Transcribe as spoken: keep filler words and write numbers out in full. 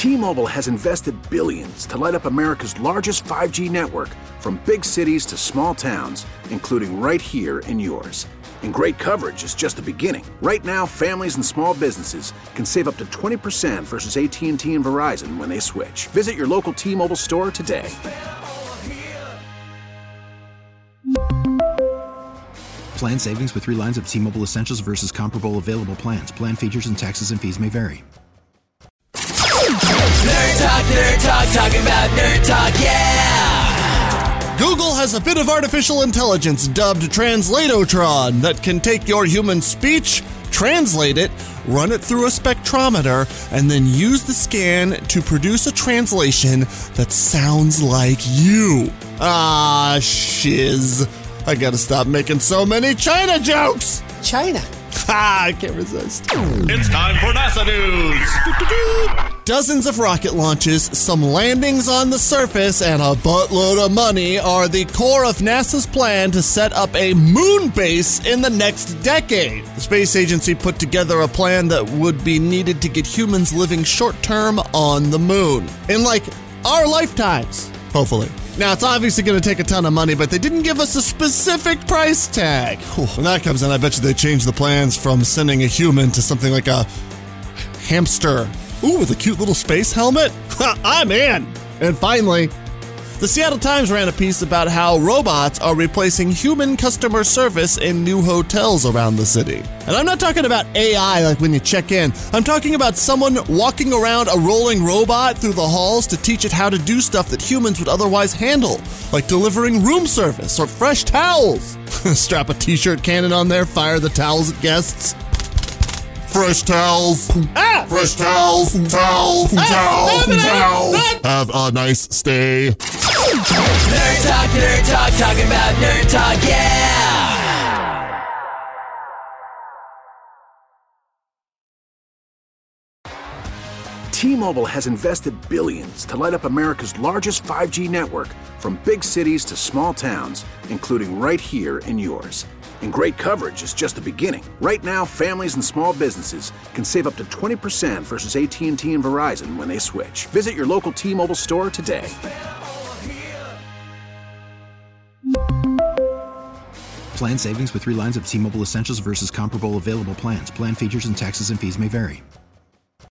T-Mobile has invested billions to light up America's largest five G network, from big cities to small towns, including right here in yours. And great coverage is just the beginning. Right now, families and small businesses can save up to twenty percent versus A T and T and Verizon when they switch. Visit your local T-Mobile store today. Plan savings with three lines of T-Mobile Essentials versus comparable available plans. Plan features and taxes and fees may vary. Nerd Talk, Nerd Talk, talking about Nerd Talk, yeah! Google has a bit of artificial intelligence dubbed Translatotron that can take your human speech, translate it, run it through a spectrometer, and then use the scan to produce a translation that sounds like you. Ah, shiz. I gotta stop making so many China jokes! China? Ha! I can't resist. It's time for NASA News! Dozens of rocket launches, some landings on the surface, and a buttload of money are the core of NASA's plan to set up a moon base in the next decade. The space agency put together a plan that would be needed to get humans living short-term on the moon. In, like, our lifetimes, hopefully. Now, it's obviously going to take a ton of money, but they didn't give us a specific price tag. When that comes in, I bet you they change the plans from sending a human to something like a hamster. Ooh, with a cute little space helmet? I'm in! And finally, the Seattle Times ran a piece about how robots are replacing human customer service in new hotels around the city. And I'm not talking about A I like when you check in. I'm talking about someone walking around a rolling robot through the halls to teach it how to do stuff that humans would otherwise handle, like delivering room service or fresh towels. Strap a t-shirt cannon on there, fire the towels at guests. Fresh towels. Ah! Fresh towels. Towels. Ah! Towels. Towels. Ah! Have a nice stay. Nerd Talk, Nerd Talk, talking about Nerd Talk, yeah! T-Mobile has invested billions to light up America's largest five G network, from big cities to small towns, including right here in yours. And great coverage is just the beginning. Right now, families and small businesses can save up to twenty percent versus A T and T and Verizon when they switch. Visit your local T-Mobile store today. Plan savings with three lines of T-Mobile Essentials versus comparable available plans. Plan features and taxes and fees may vary.